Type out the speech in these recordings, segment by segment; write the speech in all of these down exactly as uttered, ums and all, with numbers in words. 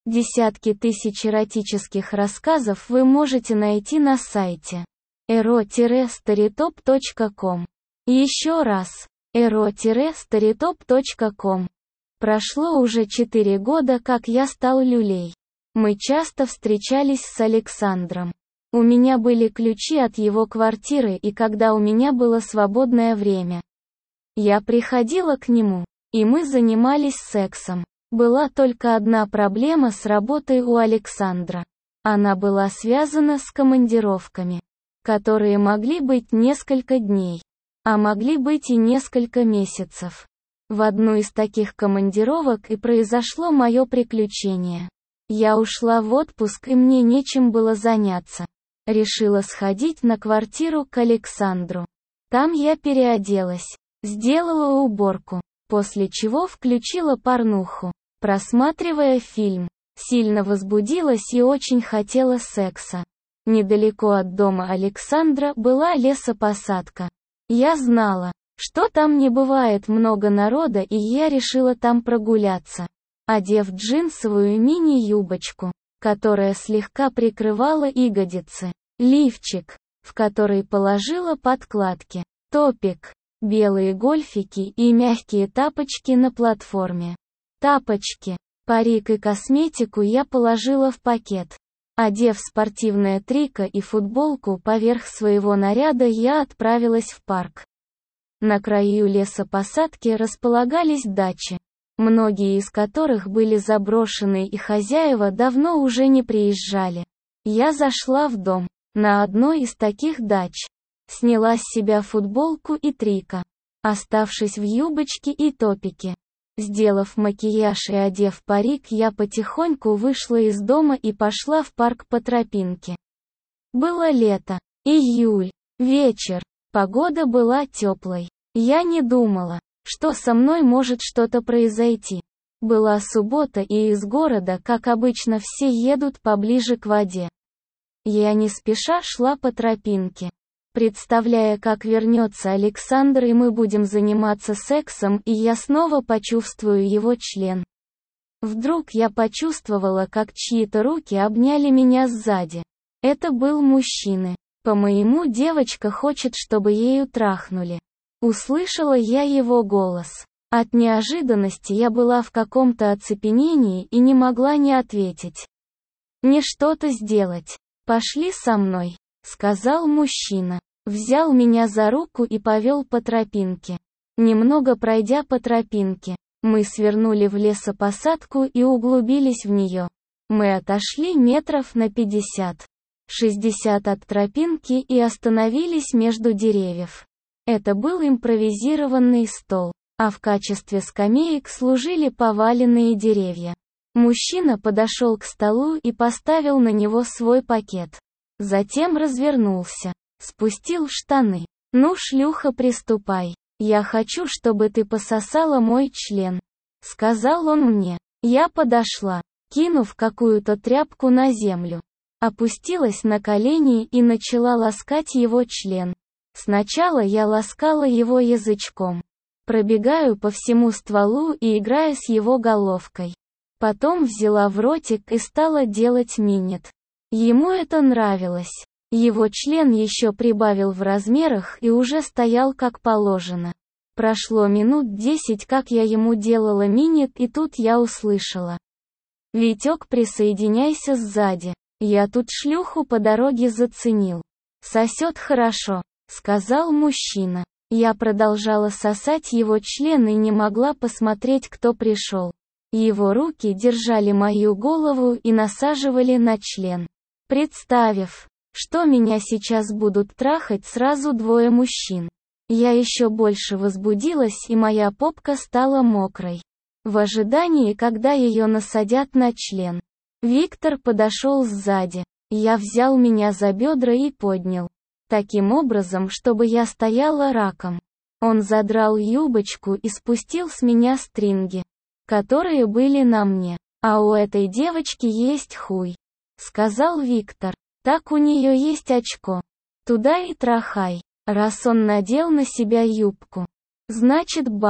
Десятки тысяч эротических рассказов вы можете найти на сайте эро старитоп точка ком. Еще раз, эро старитоп точка ком. Прошло уже четыре года, как я стал люлей. Мы часто встречались с Александром. У меня были ключи от его квартиры, и когда у меня было свободное время, я приходила к нему, и мы занимались сексом. Была только одна проблема с работой у Александра. Она была связана с командировками, которые могли быть несколько дней, а могли быть и несколько месяцев. В одну из таких командировок и произошло мое приключение. Я ушла в отпуск, и мне нечем было заняться. Решила сходить на квартиру к Александру. Там я переоделась, сделала уборку, после чего включила порнуху, просматривая фильм. Сильно возбудилась и очень хотела секса. Недалеко от дома Александра была лесопосадка. Я знала, что там не бывает много народа, и я решила там прогуляться, одев джинсовую мини-юбочку, которая слегка прикрывала ягодицы, лифчик, в который положила подкладки, топик, белые гольфики и мягкие тапочки на платформе. Тапочки, парик и косметику я положила в пакет. Одев спортивное трико и футболку поверх своего наряда, я отправилась в парк. На краю лесопосадки располагались дачи, многие из которых были заброшены и хозяева давно уже не приезжали. Я зашла в дом, на одной из таких дач, сняла с себя футболку и трико, оставшись в юбочке и топике. Сделав макияж и одев парик, я потихоньку вышла из дома и пошла в парк по тропинке. Было лето, июль, вечер, погода была теплой. Я не думала, что со мной может что-то произойти. Была суббота, и из города, как обычно, все едут поближе к воде. Я не спеша шла по тропинке, представляя, как вернется Александр, и мы будем заниматься сексом, и я снова почувствую его член. Вдруг я почувствовала, как чьи-то руки обняли меня сзади. Это был мужчина. По-моему, девочка хочет, чтобы ею трахнули. Услышала я его голос. От неожиданности я была в каком-то оцепенении и не могла не ответить. «Не что-то сделать. Пошли со мной», — сказал мужчина. Взял меня за руку и повел по тропинке. Немного пройдя по тропинке, мы свернули в лесопосадку и углубились в нее. Мы отошли метров на пятьдесят-шестьдесят от тропинки и остановились между деревьев. Это был импровизированный стол, а в качестве скамеек служили поваленные деревья. Мужчина подошел к столу и поставил на него свой пакет. Затем развернулся, спустил штаны. «Ну, шлюха, приступай. Я хочу, чтобы ты пососала мой член», — сказал он мне. Я подошла, кинув какую-то тряпку на землю, опустилась на колени и начала ласкать его член. Сначала я ласкала его язычком, пробегаю по всему стволу и играя с его головкой. Потом взяла в ротик и стала делать минет. Ему это нравилось. Его член еще прибавил в размерах и уже стоял как положено. Прошло минут десять, как я ему делала минет, и тут я услышала: «Витек, присоединяйся сзади. Я тут шлюху по дороге заценил. Сосет хорошо», — сказал мужчина. Я продолжала сосать его член и не могла посмотреть, кто пришел. Его руки держали мою голову и насаживали на член. Представив, что меня сейчас будут трахать сразу двое мужчин, я еще больше возбудилась, и моя попка стала мокрой, в ожидании, когда ее насадят на член. Виктор подошел сзади. Я взял меня за бедра и поднял, таким образом, чтобы я стояла раком. Он задрал юбочку и спустил с меня стринги, которые были на мне. «А у этой девочки есть хуй», — сказал Виктор. «Так у нее есть очко. Туда и трахай». Раз он надел на себя юбку, значит баба.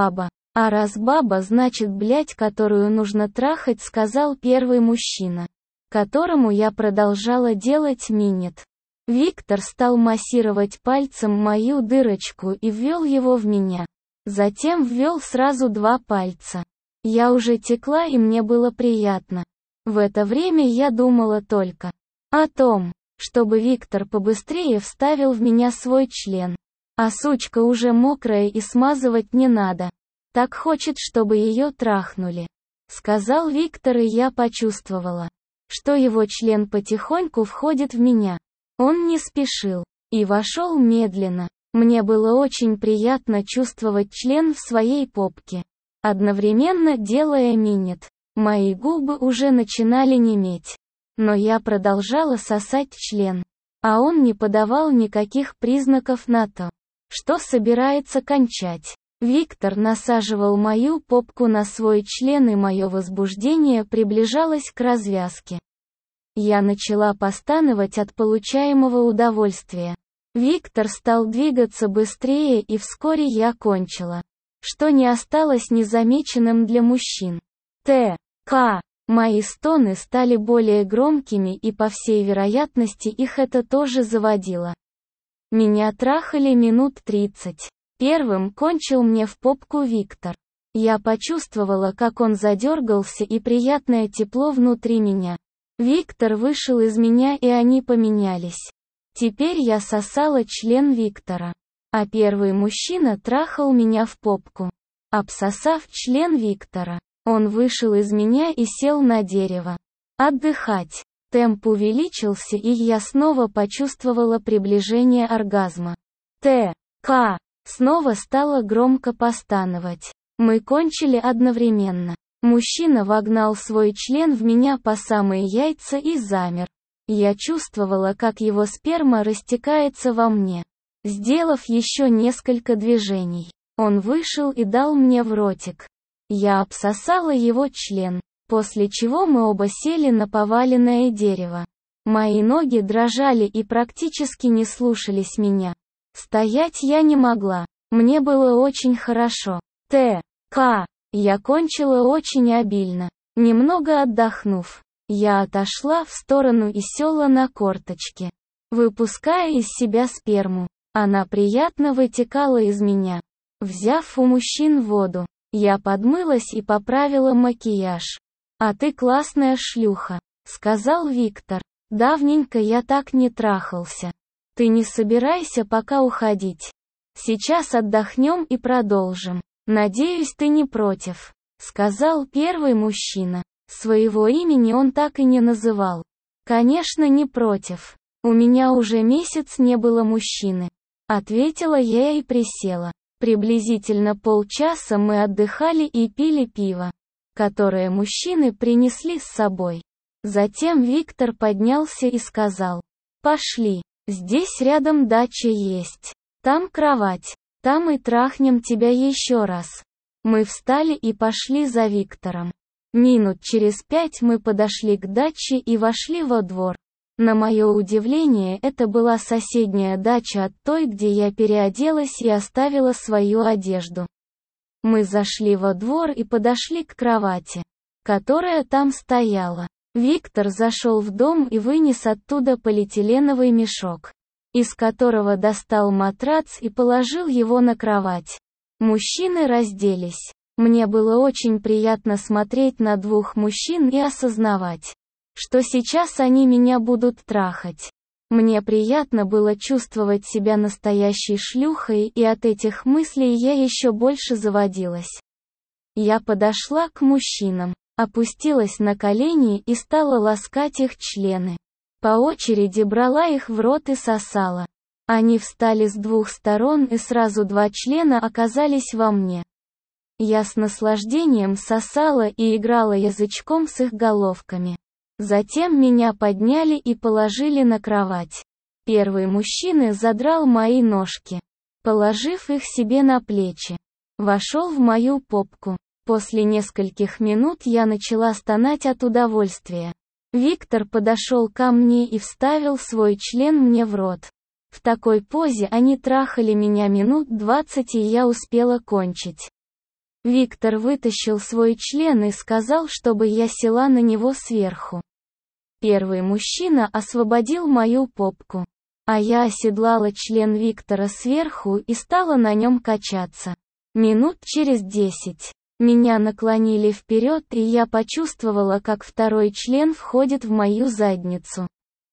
А раз баба, значит блядь, которую нужно трахать, сказал первый мужчина, которому я продолжала делать минет. Виктор стал массировать пальцем мою дырочку и ввел его в меня. Затем ввел сразу два пальца. Я уже текла и мне было приятно. В это время я думала только о том, чтобы Виктор побыстрее вставил в меня свой член. А сучка уже мокрая и смазывать не надо. Так хочет, чтобы ее трахнули. Сказал Виктор, и я почувствовала, что его член потихоньку входит в меня. Он не спешил и вошел медленно. Мне было очень приятно чувствовать член в своей попке, одновременно делая минет. Мои губы уже начинали неметь. Но я продолжала сосать член. А он не подавал никаких признаков на то, что собирается кончать. Виктор насаживал мою попку на свой член, и мое возбуждение приближалось к развязке. Я начала постановать от получаемого удовольствия. Виктор стал двигаться быстрее, и вскоре я кончила, что не осталось незамеченным для мужчин. Т. К. Мои стоны стали более громкими, и по всей вероятности их это тоже заводило. Меня трахали минут тридцать. Первым кончил мне в попку Виктор. Я почувствовала, как он задергался, и приятное тепло внутри меня. Виктор вышел из меня, и они поменялись. Теперь я сосала член Виктора. А первый мужчина трахал меня в попку. Обсосав член Виктора, он вышел из меня и сел на дерево. Отдыхать. Темп увеличился, и я снова почувствовала приближение оргазма. Т. К. Снова стала громко постановать. Мы кончили одновременно. Мужчина вогнал свой член в меня по самые яйца и замер. Я чувствовала, как его сперма растекается во мне. Сделав еще несколько движений, он вышел и дал мне в ротик. Я обсосала его член, после чего мы оба сели на поваленное дерево. Мои ноги дрожали и практически не слушались меня. Стоять я не могла. Мне было очень хорошо. Т. К. Я кончила очень обильно. Немного отдохнув, я отошла в сторону и села на корточки, выпуская из себя сперму. Она приятно вытекала из меня. Взяв у мужчин воду, я подмылась и поправила макияж. «А ты классная шлюха», — сказал Виктор. «Давненько я так не трахался. Ты не собирайся пока уходить. Сейчас отдохнем и продолжим. Надеюсь, ты не против», — сказал первый мужчина. Своего имени он так и не называл. «Конечно, не против. У меня уже месяц не было мужчины», — ответила я и присела. Приблизительно полчаса мы отдыхали и пили пиво, которое мужчины принесли с собой. Затем Виктор поднялся и сказал: «Пошли, здесь рядом дача есть. Там кровать. Там и трахнем тебя еще раз». Мы встали и пошли за Виктором. Минут через пять мы подошли к даче и вошли во двор. На мое удивление, это была соседняя дача от той, где я переоделась и оставила свою одежду. Мы зашли во двор и подошли к кровати, которая там стояла. Виктор зашел в дом и вынес оттуда полиэтиленовый мешок, из которого достал матрац и положил его на кровать. Мужчины разделись. Мне было очень приятно смотреть на двух мужчин и осознавать, что сейчас они меня будут трахать. Мне приятно было чувствовать себя настоящей шлюхой, и от этих мыслей я еще больше заводилась. Я подошла к мужчинам, опустилась на колени и стала ласкать их члены. По очереди брала их в рот и сосала. Они встали с двух сторон, и сразу два члена оказались во мне. Я с наслаждением сосала и играла язычком с их головками. Затем меня подняли и положили на кровать. Первый мужчина задрал мои ножки, положив их себе на плечи. Вошел в мою попку. После нескольких минут я начала стонать от удовольствия. Виктор подошел ко мне и вставил свой член мне в рот. В такой позе они трахали меня минут двадцать, и я успела кончить. Виктор вытащил свой член и сказал, чтобы я села на него сверху. Первый мужчина освободил мою попку, а я оседлала член Виктора сверху и стала на нем качаться. Минут через десять меня наклонили вперед, и я почувствовала, как второй член входит в мою задницу.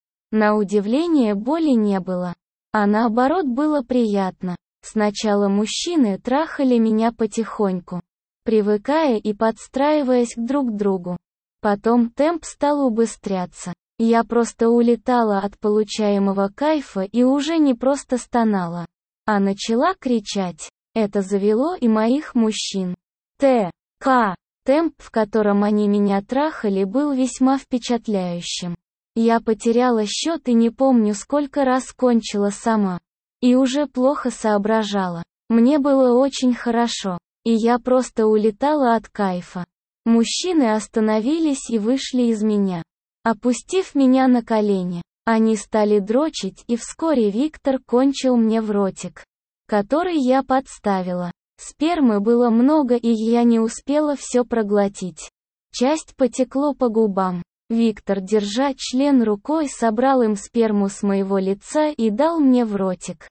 На удивление боли не было, а наоборот было приятно. Сначала мужчины трахали меня потихоньку, привыкая и подстраиваясь друг к другу. Потом темп стал убыстряться. Я просто улетала от получаемого кайфа и уже не просто стонала, а начала кричать. Это завело и моих мужчин. Т. К. Темп, в котором они меня трахали, был весьма впечатляющим. Я потеряла счет и не помню, сколько раз кончила сама. И уже плохо соображала. Мне было очень хорошо, и я просто улетала от кайфа. Мужчины остановились и вышли из меня, опустив меня на колени. Они стали дрочить, и вскоре Виктор кончил мне в ротик, который я подставила. Спермы было много, и я не успела все проглотить. Часть потекло по губам. Виктор, держа член рукой, собрал им сперму с моего лица и дал мне в ротик.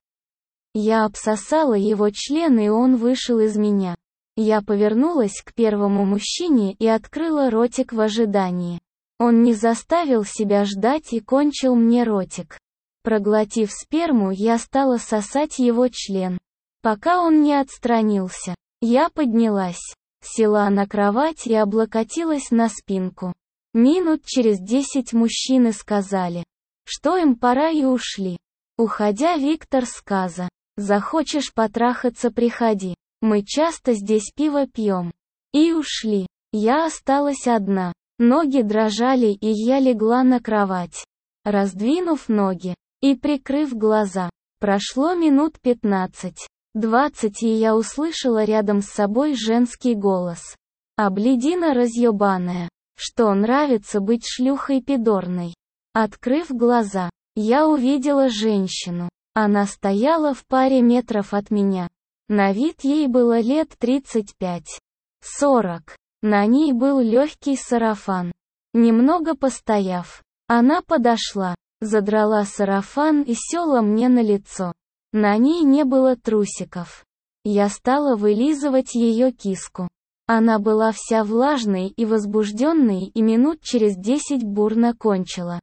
Я обсосала его член, и он вышел из меня. Я повернулась к первому мужчине и открыла ротик в ожидании. Он не заставил себя ждать и кончил мне ротик. Проглотив сперму, я стала сосать его член, пока он не отстранился. Я поднялась, села на кровать и облокотилась на спинку. Минут через десять мужчины сказали, что им пора, и ушли. Уходя, Виктор сказал: «Захочешь потрахаться, приходи. Мы часто здесь пиво пьем». И ушли. Я осталась одна. Ноги дрожали, и я легла на кровать, раздвинув ноги и прикрыв глаза. Прошло минут пятнадцать, двадцать, и я услышала рядом с собой женский голос. «Обледина разъебаная, что нравится быть шлюхой пидорной?» Открыв глаза, я увидела женщину. Она стояла в паре метров от меня. На вид ей было лет тридцать пять сорок. На ней был легкий сарафан. Немного постояв, она подошла, задрала сарафан и села мне на лицо. На ней не было трусиков. Я стала вылизывать ее киску. Она была вся влажной и возбужденной, и минут через десять бурно кончила.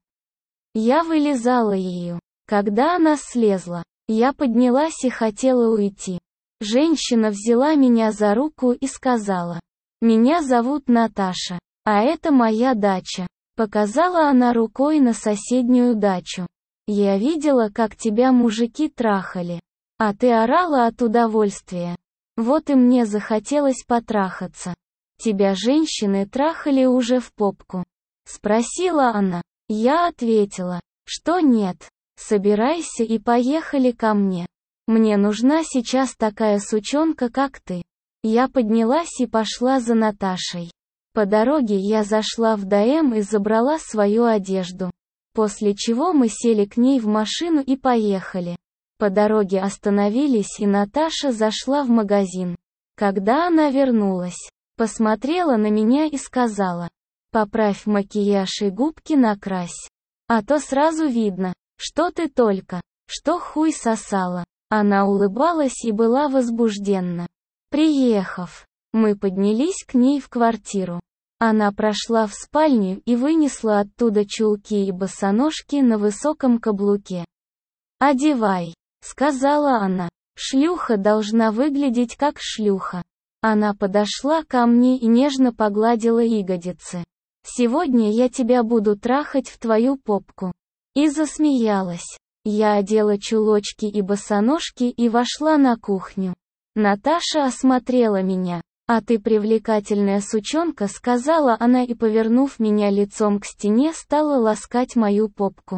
Я вылизала ее. Когда она слезла, я поднялась и хотела уйти. Женщина взяла меня за руку и сказала: «Меня зовут Наташа, а это моя дача». Показала она рукой на соседнюю дачу. «Я видела, как тебя мужики трахали, а ты орала от удовольствия. Вот и мне захотелось потрахаться. Тебя женщины трахали уже в попку?» Спросила она. Я ответила, что нет. «Собирайся и поехали ко мне. Мне нужна сейчас такая сучонка, как ты». Я поднялась и пошла за Наташей. По дороге я зашла в ДМ и забрала свою одежду. После чего мы сели к ней в машину и поехали. По дороге остановились, и Наташа зашла в магазин. Когда она вернулась, посмотрела на меня и сказала: «Поправь макияж и губки накрась. А то сразу видно, что ты только что хуй сосала». Она улыбалась и была возбужденна. Приехав, мы поднялись к ней в квартиру. Она прошла в спальню и вынесла оттуда чулки и босоножки на высоком каблуке. «Одевай», — сказала она. «Шлюха должна выглядеть как шлюха». Она подошла ко мне и нежно погладила ягодицы. «Сегодня я тебя буду трахать в твою попку». И засмеялась. Я одела чулочки и босоножки и вошла на кухню. Наташа осмотрела меня. «А ты привлекательная сучонка», — сказала она, и, повернув меня лицом к стене, стала ласкать мою попку,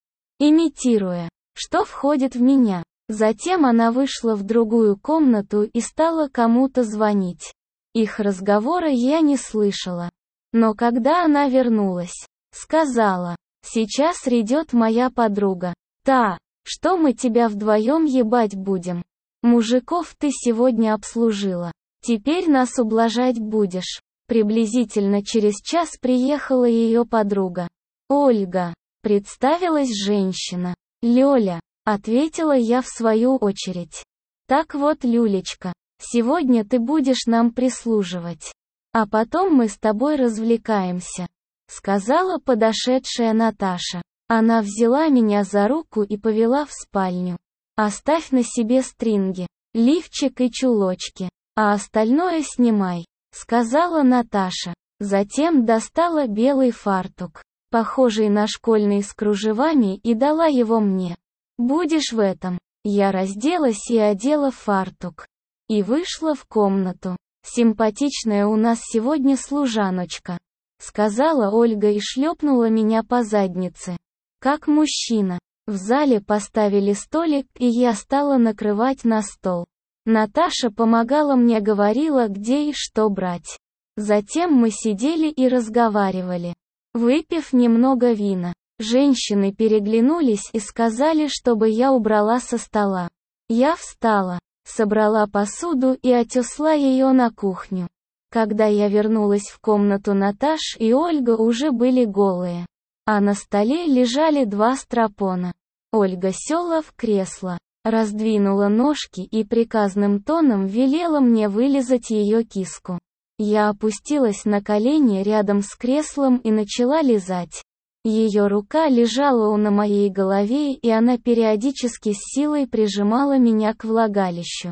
имитируя, что входит в меня. Затем она вышла в другую комнату и стала кому-то звонить. Их разговора я не слышала. Но когда она вернулась, сказала: «Сейчас придет моя подруга. Та, что мы тебя вдвоем ебать будем. Мужиков ты сегодня обслужила. Теперь нас ублажать будешь. Приблизительно через час приехала ее подруга. Ольга. Представилась женщина. Лёля. Ответила я в свою очередь. Так вот, Люлечка, сегодня ты будешь нам прислуживать. А потом мы с тобой развлекаемся. Сказала подошедшая Наташа. Она взяла меня за руку и повела в спальню. Оставь на себе стринги, лифчик и чулочки, а остальное снимай, сказала Наташа. Затем достала белый фартук, похожий на школьный с кружевами, и дала его мне. Будешь в этом. Я разделась и одела фартук. И вышла в комнату. Симпатичная у нас сегодня служаночка, сказала Ольга и шлепнула меня по заднице. Как мужчина. В зале поставили столик, и я стала накрывать на стол. Наташа помогала мне, говорила, где и что брать. Затем мы сидели и разговаривали. Выпив немного вина, женщины переглянулись и сказали, чтобы я убрала со стола. Я встала, собрала посуду и отнесла ее на кухню. Когда я вернулась в комнату, Наташ и Ольга уже были голые. А на столе лежали два стропона. Ольга села в кресло, раздвинула ножки и приказным тоном велела мне вылизать ее киску. Я опустилась на колени рядом с креслом и начала лизать. Ее рука лежала на моей голове, и она периодически с силой прижимала меня к влагалищу.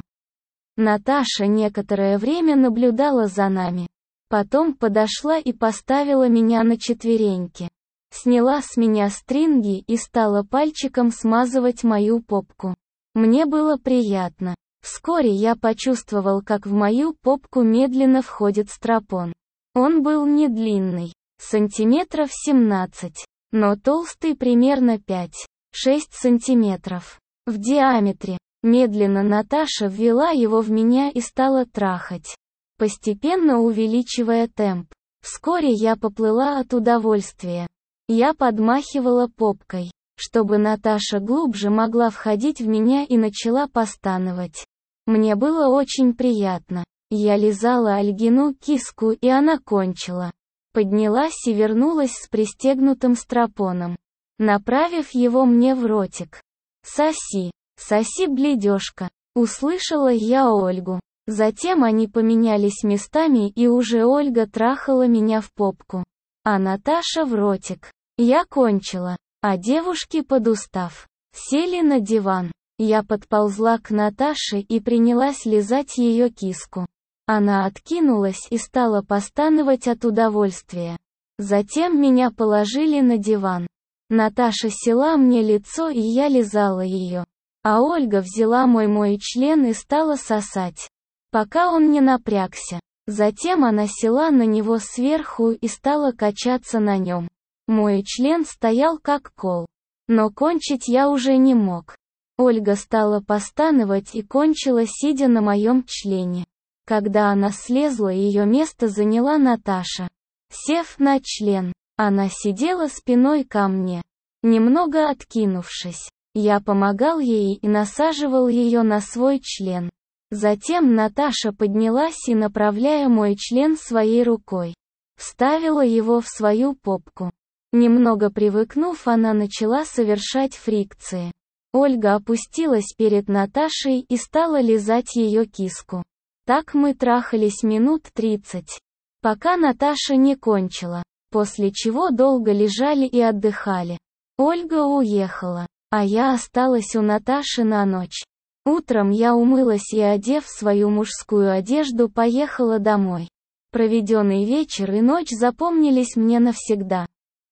Наташа некоторое время наблюдала за нами. Потом подошла и поставила меня на четвереньки. Сняла с меня стринги и стала пальчиком смазывать мою попку. Мне было приятно. Вскоре я почувствовал, как в мою попку медленно входит стропон. Он был не длинный, сантиметров семнадцать, но толстый примерно пять-шесть сантиметров в диаметре. Медленно Наташа ввела его в меня и стала трахать, постепенно увеличивая темп. Вскоре я поплыла от удовольствия. Я подмахивала попкой, чтобы Наташа глубже могла входить в меня, и начала постановать. Мне было очень приятно. Я лизала Ольгину киску, и она кончила. Поднялась и вернулась с пристегнутым стропоном, направив его мне в ротик. «Соси, соси, бледёшка», услышала я Ольгу. Затем они поменялись местами, и уже Ольга трахала меня в попку, а Наташа в ротик. Я кончила, а девушки, подустав, сели на диван. Я подползла к Наташе и принялась лизать ее киску. Она откинулась и стала постановать от удовольствия. Затем меня положили на диван. Наташа села мне лицо, и я лизала ее. А Ольга взяла мой мой член и стала сосать, пока он не напрягся. Затем она села на него сверху и стала качаться на нем. Мой член стоял как кол. Но кончить я уже не мог. Ольга стала постановать и кончила, сидя на моем члене. Когда она слезла, ее место заняла Наташа. Сев на член, она сидела спиной ко мне, немного откинувшись. Я помогал ей и насаживал ее на свой член. Затем Наташа поднялась и, направляя мой член своей рукой, вставила его в свою попку. Немного привыкнув, она начала совершать фрикции. Ольга опустилась перед Наташей и стала лизать ее киску. Так мы трахались минут тридцать, пока Наташа не кончила, после чего долго лежали и отдыхали. Ольга уехала, а я осталась у Наташи на ночь. Утром я умылась и, одев свою мужскую одежду, поехала домой. Проведенный вечер и ночь запомнились мне навсегда.